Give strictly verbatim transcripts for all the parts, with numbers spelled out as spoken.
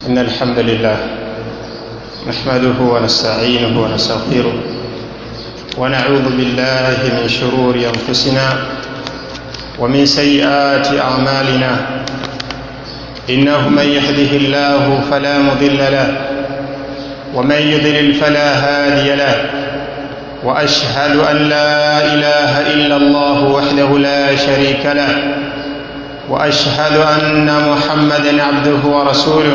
إن الحمد لله نحمده ونستعينه ونستغفره ونعوذ بالله من شرور أنفسنا ومن سيئات أعمالنا إنه من يهده الله فلا مضل له ومن يضلل فلا هادي له وأشهد أن لا إله إلا الله وحده لا شريك له وأشهد أن محمدًا عبده ورسوله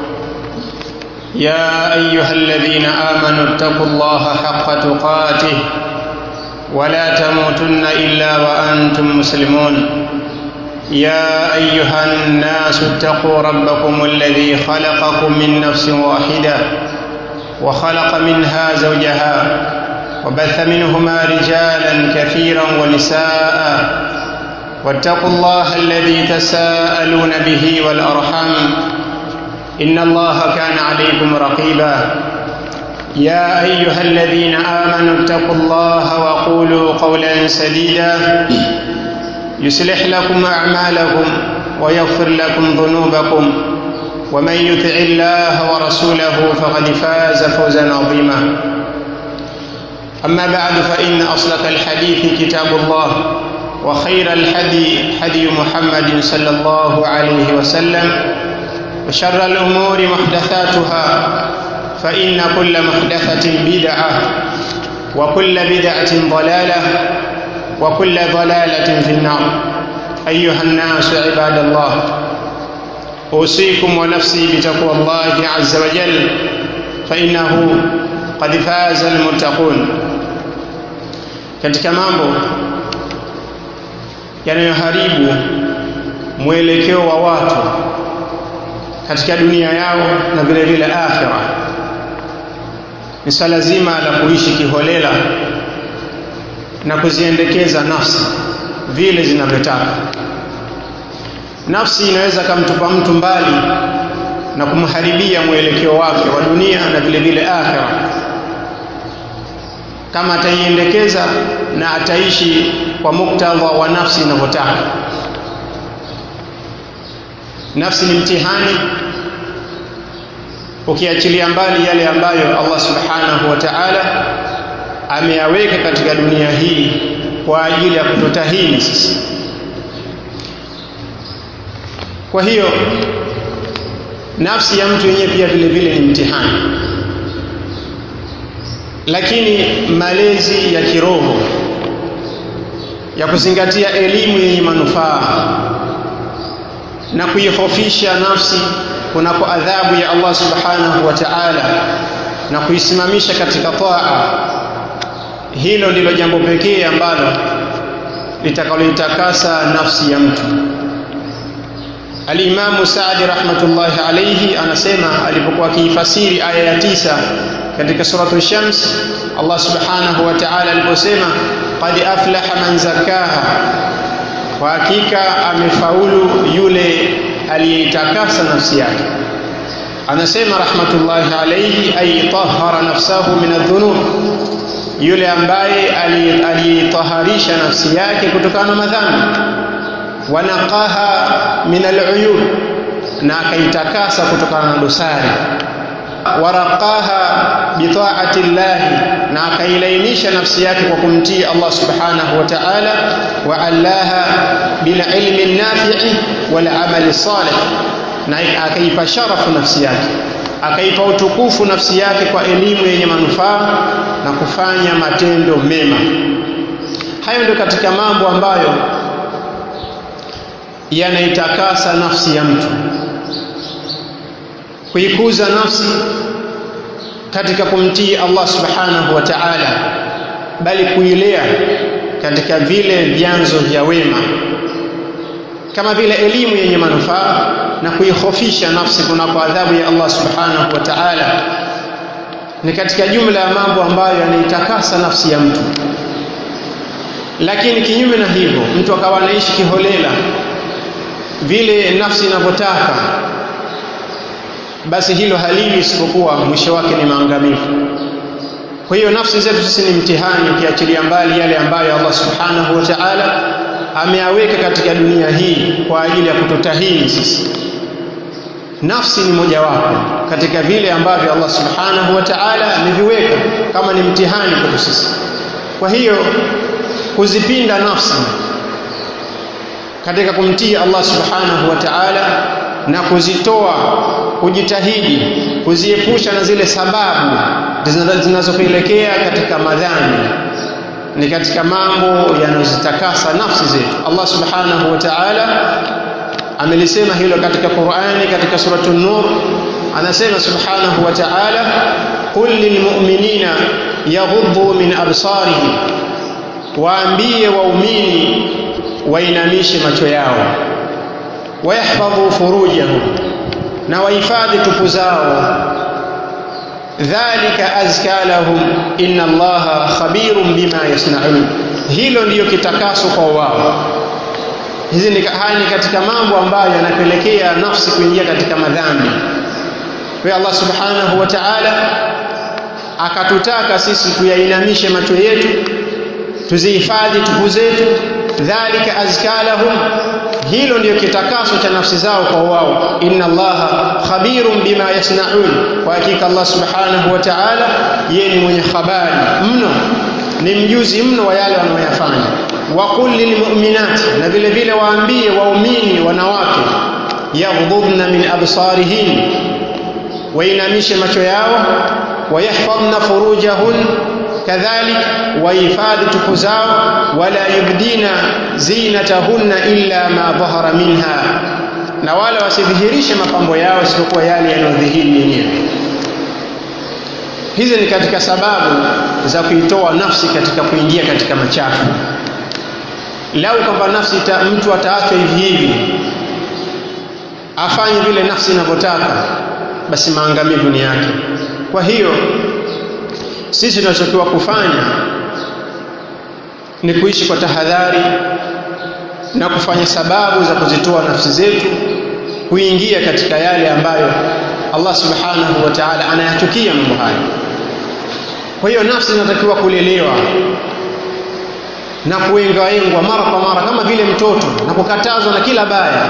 يا أيها الذين آمنوا اتقوا الله حق تقاته ولا تموتن إلا وأنتم مسلمون يا أيها الناس اتقوا ربكم الذي خلقكم من نفس واحدة وخلق منها زوجها وبث منهما رجالا كثيرا ونساء واتقوا الله الذي تساءلون به والأرحام إن الله كان عليكم رقيبا يا أيها الذين آمنوا اتقوا الله وقولوا قولا سديدا يصلح لكم أعمالكم ويغفر لكم ذنوبكم ومن يطع الله ورسوله فقد فاز فوزا عظيما أما بعد فإن أصدق الحديث كتاب الله وخير الحدي حدي محمد صلى الله عليه وسلم وشر الأمور محدثاتها فإن كل محدثة بدعة وكل بدعة ضلالة وكل ضلالة في النار أيها الناس عباد الله أوصيكم ونفسي بتقوى الله عز وجل فإنه قد فاز المتقون. Katika mambo yanayoharibu mwelekeo wa watu katika dunia yao na vile vile akhira ni swala zima la kuishi kiholela na kuziendekeza nafsi vile zinavyotaka. Nafsi inaweza kumtupa mtu mbali na kumharibia mwelekeo wake wa dunia na vile vile akhira kama ataiendekeza na ataishi kwa muktadha wa nafsi inavyotaka. Nafsi ni mtihani, ukiachilia mbali yale ambayo Allah subhanahu wa ta'ala ameyaweka katika dunia hii kwa ajili ya kututahini sisi. Kwa hiyo nafsi ya mtu yenyewe pia vile vile ni mtihani, lakini malezi ya kiroho ya kuzingatia elimu yenye manufaa na kuihofisha nafsi kunako adhabu ya Allah subhanahu wa ta'ala na kuisimamisha katika taa, hilo ndilo jambo pekee ambalo litakaloitakasa nafsi ya mtu. Al-Imam Sa'di rahmatullahi alayhi anasema alipokuwa akifasiri aya ya tisa katika suratul Shams, Allah subhanahu wa ta'ala aliposema qad aflaha man zakaha, kwa hakika amefaulu yule aliyeitakasa nafsi yake. Anasema rahmatullahi alayhi ay tahhara nafsahu min adh-dhunub, yule ambaye aliyitaharisha nafsi yake kutokana na madhambi, wa naqaha min al-uyub, na akaitakasa kutokana na dosari, waraqaha bi ta'ati Allah, na akailainisha nafsi yake kwa kumtii Allah subhanahu wa ta'ala, wa allaha bil ilmi an-nafi'i wal amali salih, na akaipa sharafu nafsi yake, akaipa utukufu nafsi yake kwa elimu yenye manufaa na kufanya matendo mema. Hayo ndio katika mambo ambayo yanaitakasa nafsi ya mtu, kuikuza nafsi katika kumtii Allah subhanahu wa ta'ala, bali kuilea katika vile vyanzo vya wema kama vile elimu yenye manufaa na kuihofisha nafsi kunako adhabu ya Allah subhanahu wa ta'ala, ni katika jumla ya mambo ambayo yanaitakasa nafsi ya mtu. Lakini kinyume na hivyo, mtu akawa anaishi kiholela vile nafsi inavyotaka, basi hilo halili isipokuwa mwisho wake ni maangamivu. Kwa hiyo nafsi zetu sisi ni mtihani, ukiachilia mbali yale ambayo Allah subhanahu wa ta'ala ameyaweka katika dunia hii kwa ajili ya kututahini sisi. nafsi ni moja wapo katika vile ambavyo Allah subhanahu wa ta'ala ameviweka kama ni mtihani kwa sisi. Kwa hiyo kuzipinda nafsi katika kumtii Allah subhanahu wa ta'ala na kuzitoa, kujitahidi kuziepusha na zile sababu zinazopelekea katika madhambi ni katika mambo yanayozitakasa nafsi zetu. Allah subhanahu wa ta'ala amelisema hilo katika Qur'ani katika suratul Nur, anasema subhanahu wa ta'ala, qul lilmu'minina yaghuddu min absarihim, waambie waumini wainamishe macho yao, wayahfadhu furujahum, na wahifadhi tupu zao, dhalika azka lahum inna Allaha khabirun bima yasnaun, hilo ndiyo kitakaso kwa wao. Hizi ni hali katika mambo ambayo yanapelekea nafsi kuingia katika madhambi. Kwa Allah subhanahu wa ta'ala akatutaka sisi tuyainamishe macho yetu, tuzihifadhi tupu zetu, dhalika azka lahum, hilo ndiyo kitakaso cha nafsi zao kwa wao. Inna Allaha khabirun bima yasnaun, kwa hakika Allah subhanahu wa ta'ala yeye ni mwenye habari mno, ni mjuzi mno wa yale wanayoyafanya. Wa qul lilmu'minati, na vile vile waambie waumini wanawake, yaghdudna min absarihin, wainamishe macho yao, wayahfadhna furujahun, kadhalik wahifadhi tupu zao, wala yubdina zinatahunna illa ma dhahara minha, na wala wasidhihirishe mapambo yao isipokuwa yale yanayodhihiri yenyewe. Hizi ni katika sababu za kuitoa nafsi katika kuingia katika machafu. Lau kwamba nafsi ta, mtu ataachwa hivi hivi afanye vile nafsi inavyotaka, basi maangamivu ni yake. Kwa hiyo sisi tunachotakiwa kufanya ni kuishi kwa tahadhari na kufanya sababu za kuzitoa nafsi zetu kuingia katika yale ambayo Allah subhanahu wa ta'ala anayachukia mambo haya. Kwa hiyo nafsi inatakiwa kulelewa na kuengaengwa mara kwa mara kama vile mtoto, na kukatazwa na kila baya,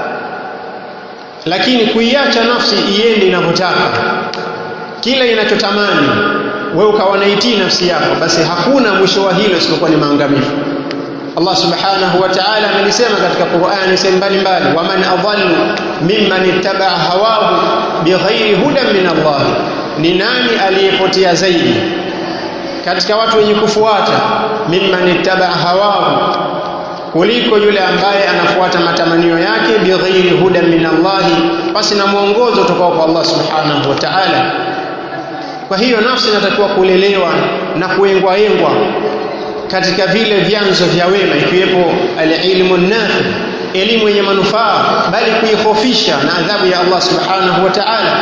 lakini kuiacha nafsi iende inavyotaka, kila inachotamani wewe ukawa unaitii nafsi yako, basi hakuna mwisho wa hilo isipokuwa ni maangamivu. Allah subhanahu wa ta'ala amelisema katika Qur'ani sehemu mbalimbali, waman adhallu mimman ittaba'a hawahu bighairi hudan min Allah, ni nani aliyepotea zaidi katika watu wenye kufuata mimman ittaba'a hawahu, kuliko yule ambaye anafuata matamanio yake, bighairi hudan min Allah, basi na mwongozo kutoka kwa Allah subhanahu wa ta'ala. Kwa hiyo nafsi inatakiwa kulelewa na kuengwaengwa katika vile vyanzo vya wema, ikiwepo al-ilmu an-nafi, elimu yenye manufaa, bali kuihofisha na adhabu ya Allah subhanahu wa ta'ala.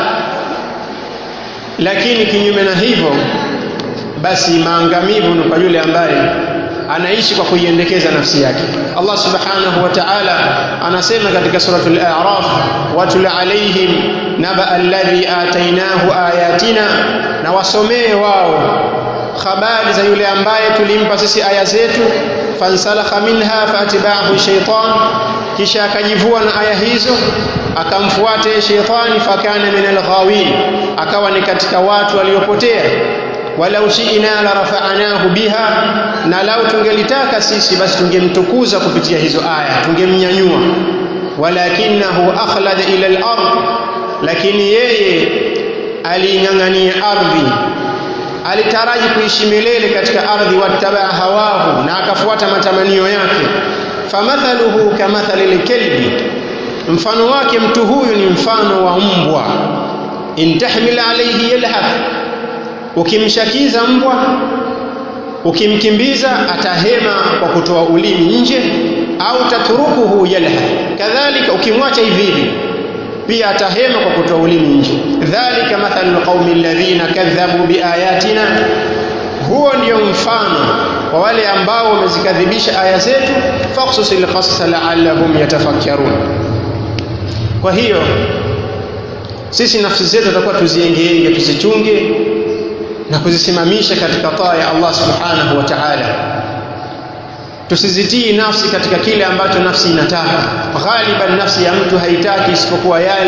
Lakini kinyume na hivyo, basi maangamivu ni kwa yule ambaye anaishi kwa kuiendekeza nafsi yake. Allah subhanahu wa ta'ala anasema katika suratul A'raf, watul alaihim naba alladhi atainahu ayatina, na wasomee wao habari za yule ambaye tulimpa sisi aya zetu, fansalakha minha fatiba'ahu shaytan, kisha akajivua na aya hizo akamfuata shaytani, fakana min al-ghawin, akawa ni katika watu waliopotea. Walau shi'na la rafa'nahu biha, na lau tungelitaka sisi basi tungemtukuza kupitia hizo aya, tungemnyanyua. Walakinahu akhlada ila al-ard, lakini yeye aling'ang'ania ardhi, alitaraji kuishi milele katika ardhi, wattabaa hawahu, na akafuata matamanio yake. Famathaluhu kamathali al-kalbi, mfano wake mtu huyu ni mfano wa mbwa. In tahmil alayhi yalhath, ukimshakiza mbwa, ukimkimbiza atahema kwa kutoa ulimi nje, au tatrukuhu yalhath, kadhalika ukimwacha hivi hivi pia atahema kwa kutoa ulimi nje. Dhalika mathalul qaumi alladhina kadhabu biayatina, huo ndio mfano wa wale ambao wamezikadhibisha aya zetu. Faqsusil qasasa la'allahum yatafakkarun. Kwa hiyo sisi nafsi zetu tutakuwa tuziengenge, tuzichunge na kuzisimamisha katika taa ya Allah subhanahu wa ta'ala. Tusizitii nafsi katika kile ambacho nafsi inataka. Ghaliban nafsi ya mtu haitaki isipokuwa yale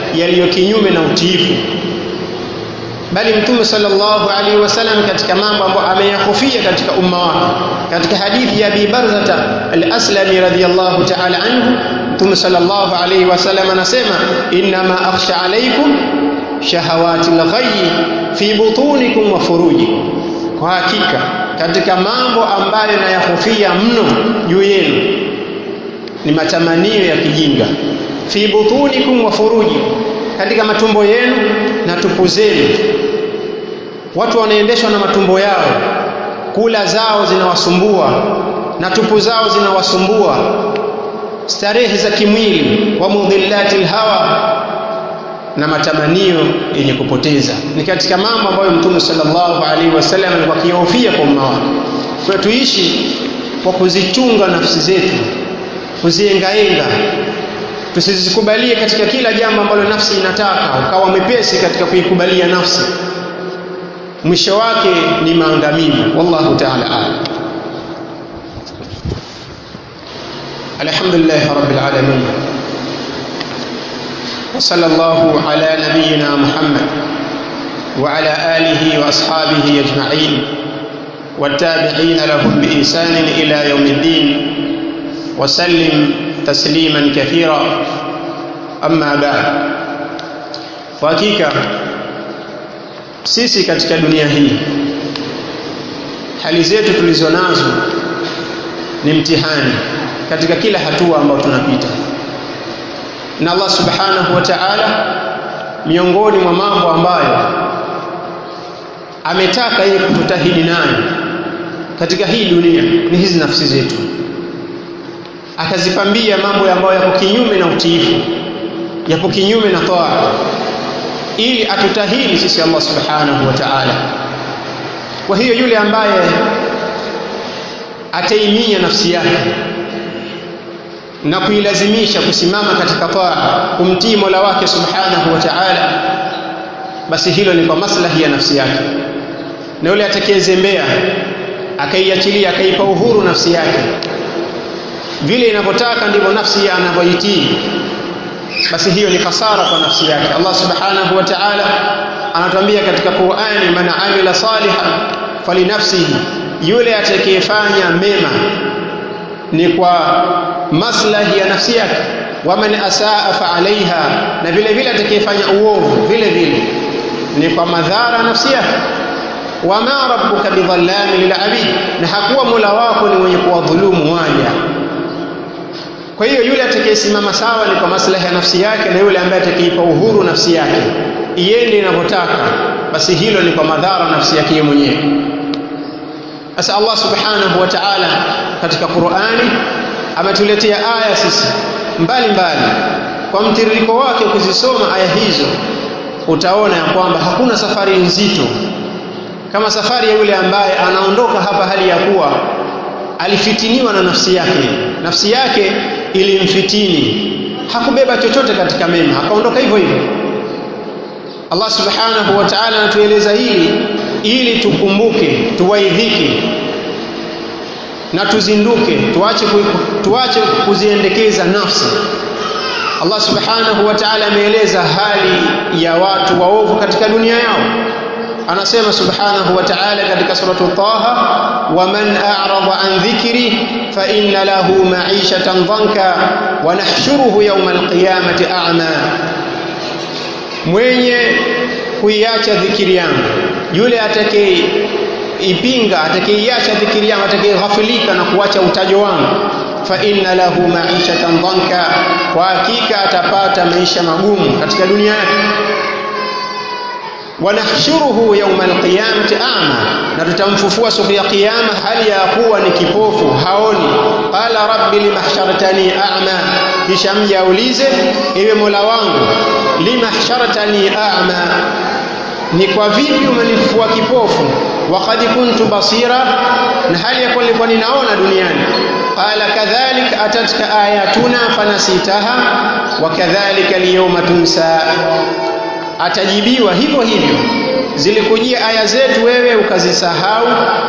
yaliyo kinyume na utiifu. Bali Mtume sallallahu alaihi wasallam katika mambo ambayo ameyahofia katika umma wake, katika hadithi ya Abi Barzata al-Aslami radhiyallahu ta'ala anhu, Mtume sallallahu alaihi wasallam anasema inna ma akhsha alaykum shahawati al-ghayyi fi butunikum wa furujikum, kwa hakika katika mambo ambayo nayahofia mno juu yenu ni matamanio ya kijinga. Fi butunikum wa furujikum, katika matumbo yenu na tupu zenu. Watu wanaendeshwa na matumbo yao, kula zao zinawasumbua na tupu zao zinawasumbua, starehe za kimwili, wa mudhillatil hawa, na matamanio yenye kupoteza. Ni katika mambo ambayo Mtume sallallahu alaihi wasallam alikuwa akihofia kwa umma wake. Kwa tuishi kwa kuzichunga nafsi zetu, kuziengaenga, tusizikubalie katika kila jambo ambalo nafsi inataka ukawa mwepesi katika kuikubalia nafsi, mwisho wake ni maangamivu. Wallahu ta'ala a'lam. Alhamdulillah rabbil alamin, wa sallallahu ala nabiyyina Muhammad wa ala alihi wa ashabihi ajma'in wattabi'in lahum bi ihsan ila yawmiddin wa sallim tasliman kathira. Amma ba'd, kwa hakika sisi katika dunia hii hali zetu tulizonazo ni mtihani katika kila hatua ambayo tunapita, na Allah subhanahu wa ta'ala miongoni mwa mambo ambayo ametaka yeye kututahidi nayo katika hii dunia ni hizi nafsi zetu. Akazipambia mambo ambayo yako kinyume na utiifu, yako kinyume na toa, ili atutahidi sisi Allah subhanahu wa ta'ala. Kwa hiyo yule ambaye ataimia nafsi yake na kuilazimisha kusimama katika taa, kumtii Mola wake subhanahu wa ta'ala, basi hilo ni kwa maslahi ya nafsi yake. Na yule atakayezembea akaiachilia, akaipa uhuru nafsi yake vile inavyotaka ndivyo nafsi anavyoitii, basi hiyo ni hasara kwa nafsi yake. Allah subhanahu wa ta'ala anatuambia katika Qur'ani, man amila salihan falinafsihi, yule atakayefanya mema ni kwa maslahi ya nafsi yake, wa man asaa fa alaiha, na vile vile atakayefanya uovu vile vile ni kwa madhara nafsi yake. Wa ma rabbuka bidhallami lil'abid, na hakuwa Mola wako ni mwenye kuwadhulumu waja. Kwa hiyo yule atakayesimama sawa ni kwa maslahi ya nafsi yake, na yule ambaye atakayeipa uhuru nafsi yake iende inavyotaka, basi hilo ni kwa madhara nafsi yake mwenyewe. Asa Allah subhanahu wa ta'ala katika Qur'ani ametuletea aya sisi mbali mbali, kwa mtiririko wake ukizisoma aya hizo utaona ya kwamba hakuna safari nzito kama safari ya yule ambaye anaondoka hapa hali ya kuwa alifitiniwa na nafsi yake. Nafsi yake ilimfitini, hakubeba chochote katika mema, akaondoka hivyo hivyo. Allah subhanahu wa ta'ala anatueleza hili ili tukumbuke, tuwaidhike na tuzinduke, tuache tuache kuziendekeza nafsi. Allah subhanahu wa ta'ala ameeleza hali ya watu waovu katika dunia yao. Anasema subhanahu wa ta'ala katika suratu Taha, wa man a'rada an dhikri fa inna lahu ma'ishatan dhanka wa nahshuruhu yawma al-qiyamati a'ma, mwenye kuiacha dhikiri yangu, yule atakaye ipinga, atakayeiacha dhikiri yangu, atakayeghafilika na kuacha utajo wangu, fa inna lahu ma'ishatan dhanka, kwa hakika atapata maisha magumu katika dunia yake. Wa nahshuruhu yawma al-qiyamati a'ma, na tutamfufua siku ya kiyama hali ya kuwa ni kipofu, haoni. Qala rabbi limahshartani a'ma, kisha mja aulize, ewe Mola wangu, limahshartani a'ma, ni kwa vipi umenifufua kipofu? Wa qad kuntu basira, na hali ya kuwa nilikuwa ninaona duniani. Qala kadhalika atatka ayatuna fanasitaha wa kadhalika al-yawma tunsa, atajibiwa hivyo hivyo, zilikujia aya zetu wewe ukazisahau.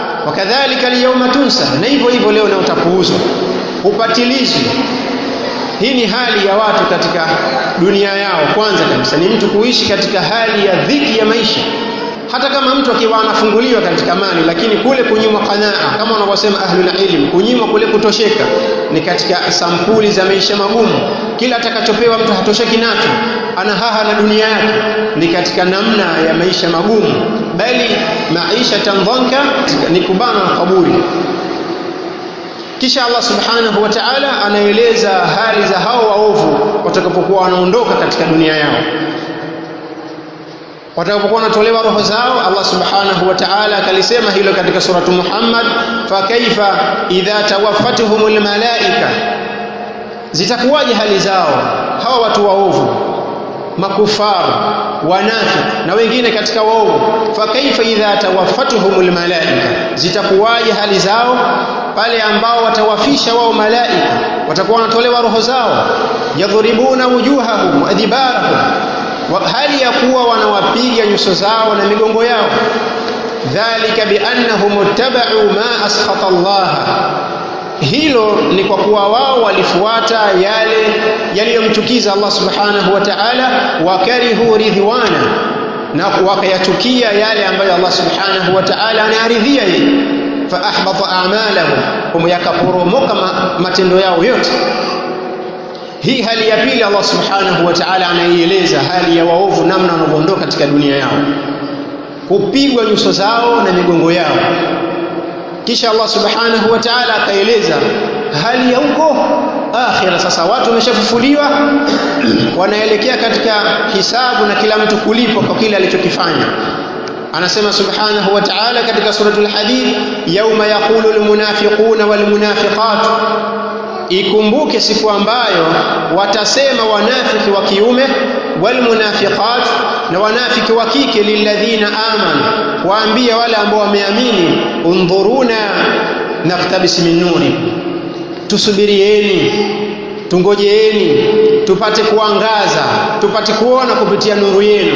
Wakadhalika al-yawma tunsa, na hivyo hivyo leo na utapuuzwa, upatilizwe. Hii ni hali ya watu katika dunia yao. Kwanza kabisa ni mtu kuishi katika hali ya dhiki ya maisha. Hata kama mtu akiwa anafunguliwa katika mali, lakini kule kunyimwa qanaa, kama wanavyosema ahlul ilm, kunyimwa kule kutosheka ni katika sampuli za maisha magumu. Kila atakachopewa mtu hatosheki nacho, ana haha na dunia yake, ni katika namna ya maisha magumu. Bali maisha tandhanka ni kubana na kaburi. Kisha Allah subhanahu wa ta'ala anaeleza hali za hao waovu watakapokuwa wanaondoka katika dunia yao. Watakapokuwa wanatolewa roho zao, Allah subhanahu wa ta'ala akalisema hilo katika suratu Muhammad, fa kaifa idha tawaffatuhumul malaika, zitakuwaje hali zao hawa watu waovu, makufaru, wanafiki na wengine katika waovu. Fa kaifa idha tawaffatuhumul malaika, zitakuwaje hali zao pale ambao watawafisha wao malaika, watakuwa wanatolewa roho zao. Yadhribuna wujuhahum wa adbarahum, hali ya kuwa wanawapiga nyuso zao na migongo yao. Dhalika biannahum ittaba'u ma askhata Allah, hilo ni kwa kuwa wao walifuata yale yaliyomchukiza Allah subhanahu wa ta'ala, wakarihu ridwana, na wakayachukia yale ambayo Allah subhanahu wa ta'ala anaridhia yeye. Fa ahbata a'malahum, hum yakaporomoka matendo yao yote. Hii hali ya pili Allah subhanahu wa ta'ala anaieleza hali ya waovu, namna wanavyoondoka katika dunia yao, kupigwa nyuso zao na migongo yao. Kisha Allah subhanahu wa ta'ala akaeleza hali ya huko akhira. Sasa watu wameshafufuliwa, wanaelekea katika hisabu na kila mtu kulipwa kwa kile alichokifanya. Anasema subhanahu wa ta'ala katika suratul Hadid, yauma yaqulu almunafiquna walmunafiqat, ikumbuke siku ambayo watasema wanafiki wa kiume, walmunafiqat, na wanafiki wa kike, lilladhina amanu, waambie wale ambao wameamini, undhuruna naftabis min nuri, tusubirieni, tungojeeni tupate kuangaza, tupate kuona kupitia nuru yenu.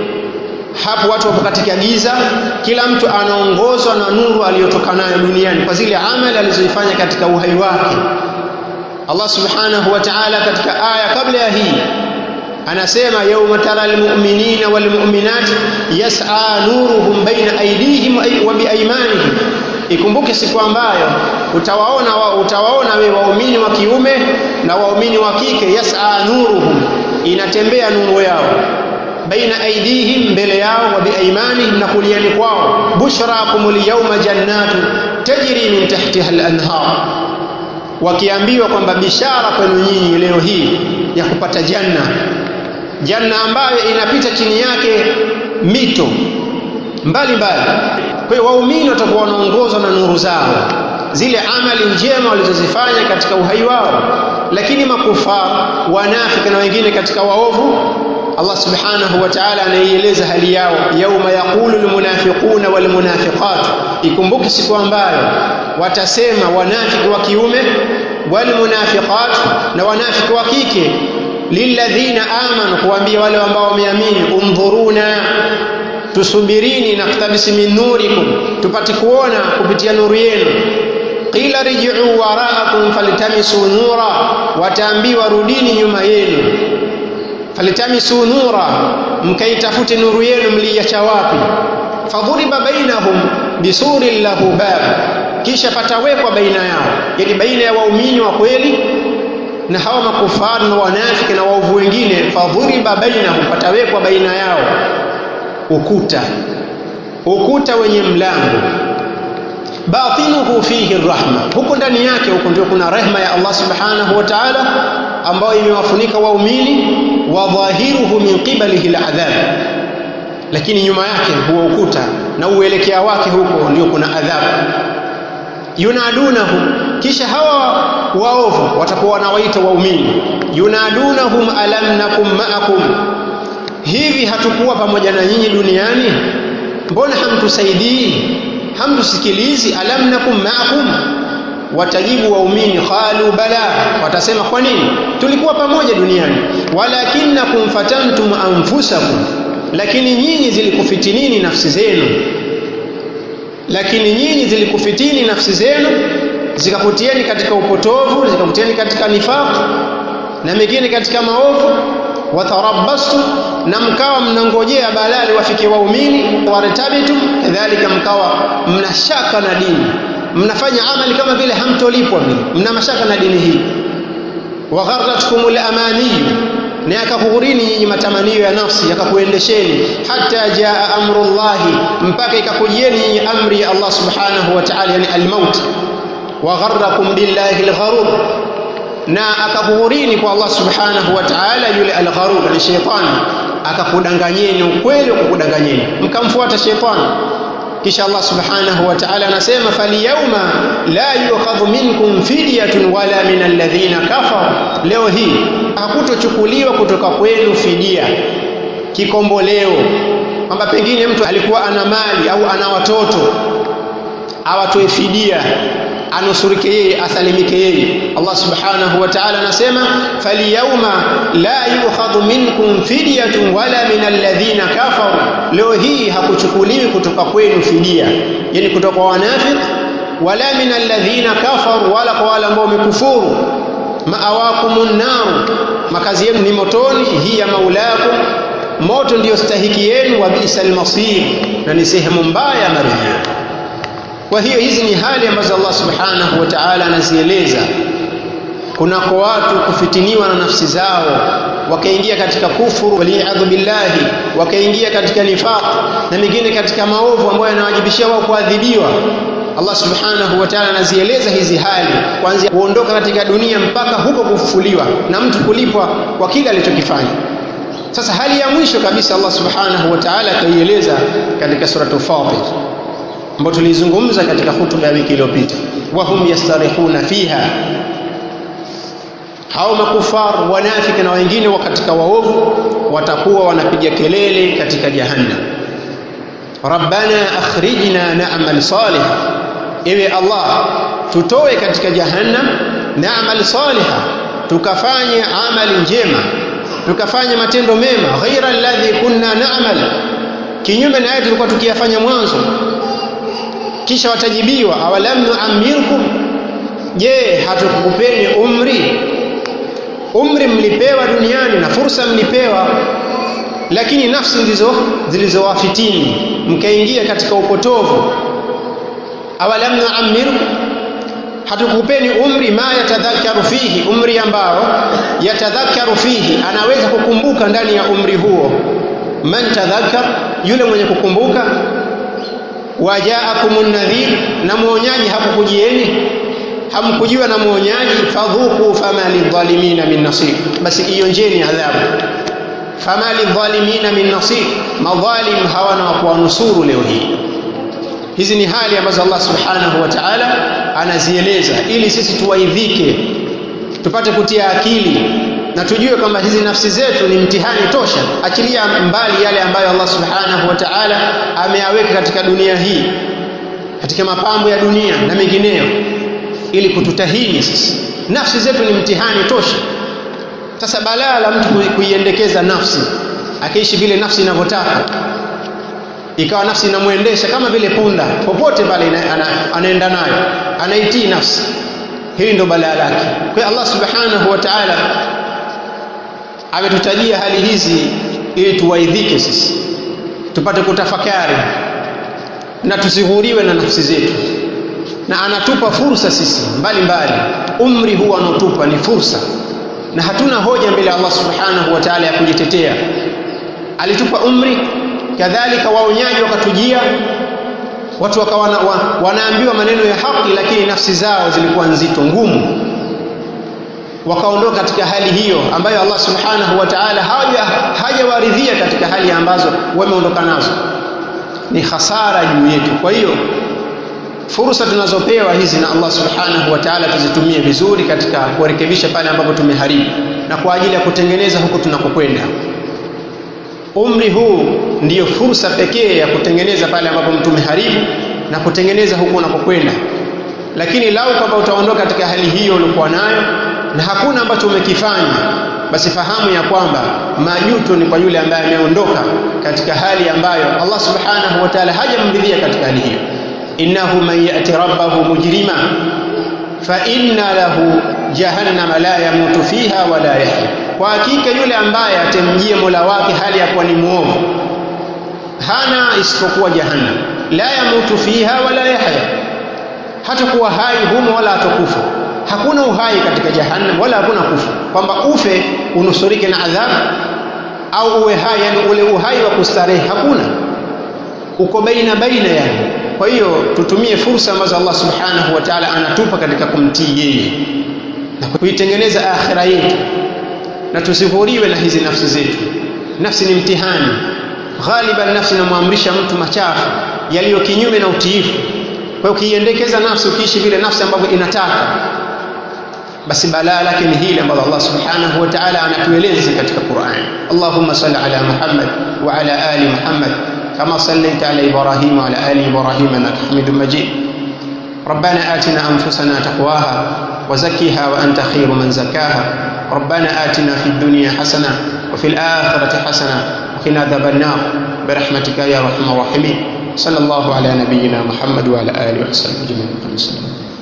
Hapo watu wapo katika giza, kila mtu anaongozwa na nuru aliyotoka nayo duniani kwa zile amali alizozifanya katika uhai wake. Allah subhanahu wa ta'ala katika aya kabla ya hii anasema, yawma taral mu'minina wal mu'minat yas'a nuruhum baina aydihim wa biaymanihim, ikumbuke siku ambayo utawaona wa, utawaona wewe waumini wa kiume na waumini wa kike, yas'a nuruhum, inatembea nuru yao, baina aydihim, mbele yao, wa biaymanihim, na kuliani kwao. Bushrakumul yawma jannatu tajri min tahtiha al-anhar, wakiambiwa kwamba bishara kwenu nyinyi leo hii ya kupata janna, janna ambayo inapita chini yake mito mbali mbali. Kwa hiyo waumini watakuwa wanaongozwa na nuru zao, zile amali njema walizozifanya katika uhai wao. Lakini makufar, wanafiki na wengine katika waovu, Allah subhanahu wa ta'ala anaieleza hali yao, yauma yaqulu almunafiquna walmunafiqat, ikumbuke siku ambayo watasema wanafiki wa kiume, walmunafiqat, na wanafiki wa kike, lilladhina amanu, kuambia wale ambao wameamini, undhuruna, tusubirini, naqtabis min nurikum, tupate kuona kupitia nuru yenu. Qila rji'u wara'akum falitamisu nura, wataambiwa rudini nyuma yenu, falitamisu nura, mkaitafute nuru yenu mliacha wapi. Fadhuriba bainahum bisurin lahu bab, kisha patawekwa baina yao, yani baina ya waumini wa kweli na hawa makufari na wanafiki na waovu wengine. Fadhuriba bainahum, patawekwa baina yao ukuta, ukuta wenye mlango. Batinuhu fihi rahma, huko ndani yake huko ndio kuna rehema ya Allah subhanahu wa ta'ala ambayo imewafunika waumini. Wa dhahiruhu min qibalihi al'adhab, lakini nyuma yake huo ukuta na uelekea wake huko ndio kuna adhabu. Yunadunahum, kisha hawa waovu watakuwa wanawaita waumini, yunadunahum alam nakum ma'akum, hivi hatukuwa pamoja na nyinyi duniani? Mbona hamtusaidii, hamtusikilizi? Alam nakum ma'akum, watajibu waumini, qalu bala, watasema kwa nini, tulikuwa pamoja duniani. Walakinnakum fatantum anfusakum, lakini nyinyi zilikufitinini nafsi zenu, lakini nyinyi zilikufitini nafsi zenu, zikakutieni katika upotovu, zikakutieni katika nifaq. na mengine katika maovu, watarabbastu, na mkawa mnangojea balaa liwafikie waumini, wartabitum, kadhalika mkawa mnashaka na dini, mnafanya amali kama vile hamtolipwa vile, mna mashaka na dini hii. Wa gharratkumul amani, na yakakughurini nyinyi matamanio ya nafsi, yakakuendesheni, hatta jaa amrullahi, mpaka ikakujieni nyinyi amri ya Allah subhanahu wa ta'ala, yani al-maut. Wa gharrakum billahi al-gharur, na akakughurini kwa Allah subhanahu wa ta'ala yule al-gharur, ni shaytan, akakudanganyeni ukweli, ukakudanganyeni mkamfuata shaytan. Kisha Allah subhanahu wa ta'ala anasema, faliyawma la yu'khadhu minkum fidyatun wala min alladhina kafaru, leo hii hakutochukuliwa kutoka kwenu fidia, kikomboleo, kwamba pengine mtu alikuwa ana mali au ana watoto awatoe fidia, anusurike yeye, asalimike yeye. Allah subhanahu wa ta'ala anasema, faliyawma la yu'khadhu minkum fidyatun wala min alladhina kafaru, leo hii hakuchukuliwi kutoka kwenu fidia, yani kutoka kwa wanafiki, wala min alladhina kafaru, wala kwa wale ambao wamekufuru. Ma'awakumun nar, makazi yenu ni motoni, hiya maulakum, moto ndio stahiki yenu, wa bi'sal masir, na ni sehemu mbaya marejeo. Kwa hiyo hizi ni hali ambazo Allah subhanahu wa ta'ala anazieleza. Kunako watu kufitiniwa na nafsi zao, wakaingia katika kufuru, wali'adhu billahi, wakaingia katika nifaq na mengine katika maovu ambayo yanawajibishia wao kuadhibiwa. Allah subhanahu wa ta'ala anazieleza hizi hali, kuanzia kuondoka katika dunia mpaka huko kufufuliwa na mtu kulipwa kwa kile alichokifanya. Sasa hali ya mwisho kabisa Allah subhanahu wa ta'ala akaieleza katika suratul Fatir, ambayo tulizungumza katika hutuba ya wiki iliyopita. Wahum yastarihuna fiha, hao makufar, wanafiki na wengine wa katika waovu watakuwa wanapiga kelele katika jahannam, rabbana akhrijna na'mal salih, ewe Allah tutoe katika jahannam, na'mal salih, tukafanye amali njema, tukafanye matendo mema, ghaira alladhi kunna na'mal, kinyume na yale tulikuwa tukiyafanya mwanzo. Kisha watajibiwa, awalam nu'ammirkum, je hatukukupeni umri? Umri mlipewa duniani na fursa mlipewa, lakini nafsi ndizo zilizowafitini mkaingia katika upotovu. Awalam nu'ammirkum, hatukupeni umri, ma yatadhakkaru fihi, umri ambao yatadhakkaru fihi, anaweza kukumbuka ndani ya umri huo. Man tadhakkar, yule mwenye kukumbuka. Wajaakumun nadhir, na muonyaji hakukujieni, hamkujiwa na muonyaji. Fadhuku fama lidhalimina min nasir, basi ionjeni adhabu. Fama lidhalimina min nasir, madhalim hawana wa kuwanusuru leo hii. Hizi ni hali ambazo Allah subhanahu wa ta'ala anazieleza ili sisi tuwaidhike, tupate kutia akili na tujue kwamba hizi nafsi zetu ni mtihani tosha, achilia mbali yale ambayo Allah subhanahu wa ta'ala ameyaweka katika dunia hii, katika mapambo ya dunia na mengineyo, ili kututahini sisi. Nafsi zetu ni mtihani tosha. Sasa balaa la mtu kuiendekeza nafsi, akiishi vile nafsi inavyotaka, ikawa nafsi inamuendesha kama vile punda, popote pale anaenda nayo, anaitii nafsi. Hili ndo balaa lake. Kwa Allah subhanahu wa ta'ala ametutajia hali hizi ili tuwaidhike sisi, tupate kutafakari na tusighuriwe na nafsi zetu. Na anatupa fursa sisi mbali mbali. Umri huu anotupa ni fursa, na hatuna hoja mbele Allah subhanahu wa ta'ala ya kujitetea. Alitupa umri, kadhalika waonyaji wakatujia, watu wakawa wa, wanaambiwa maneno ya haki, lakini nafsi zao zilikuwa nzito, ngumu, wakaondoka katika hali hiyo ambayo Allah subhanahu wa ta'ala haja hajawaridhia katika hali ambazo wameondoka nazo. Ni hasara juu yetu. Kwa hiyo fursa tunazopewa hizi na Allah subhanahu wa ta'ala tuzitumie vizuri katika kurekebisha pale ambapo tumeharibu, na kwa ajili ya kutengeneza huko tunakokwenda. Umri huu ndiyo fursa pekee ya kutengeneza pale ambapo mtu umeharibu na kutengeneza huko unakokwenda. Lakini lau kama utaondoka katika hali hiyo ulikuwa nayo na hakuna ambacho umekifanya, basi fahamu ya kwamba majuto ni kwa yule ambaye ameondoka katika hali ambayo Allah subhanahu wa ta'ala hajamridhia katika hali hiyo. Innahu man ya'ti rabbahu mujrima fa inna lahu jahannama la yamutu fiha wala yahya, kwa hakika yule ambaye atemjia Mola wake hali ya kuwa ni muovu hana isipokuwa jahannam, la yamutu fiha wala yahya, hata kuwa hai humo wala atakufa. Hakuna uhai katika jahannam wala hakuna kufa, kwamba ufe unusurike na adhabu au uwe hai, yani ule uhai wa kustarehe hakuna, uko baina baina yani. Kwa hiyo tutumie fursa ambazo Allah subhanahu wa ta'ala anatupa katika kumtii yeye na kuitengeneza akhira yetu, na tusihuriwe na hizi nafsi zetu. Nafsi ni mtihani, ghaliban nafsi inamwamrisha mtu machafu yaliyo kinyume na utiifu. Kwa hiyo ukiendekeza nafsi, ukiishi vile nafsi ambavyo inataka, basi balaa lake ni hili ambalo Allah subhanahu wa ta'ala anatueleza katika Qur'an. Allahumma salli ala Muhammad wa ala ali Muhammad kama sallaita ala Ibrahim wa ala ali Ibrahim innaka Hamidum Majid. ربنا آتنا أنفسنا تقواها وزكها وأنت خير من زكاها. ربنا آتنا في الدنيا حسنة وفي الآخرة حسنة وقنا عذاب النار برحمتك يا أرحم الراحمين. صلى الله على نبينا محمد وعلى آله وصحبه أجمعين.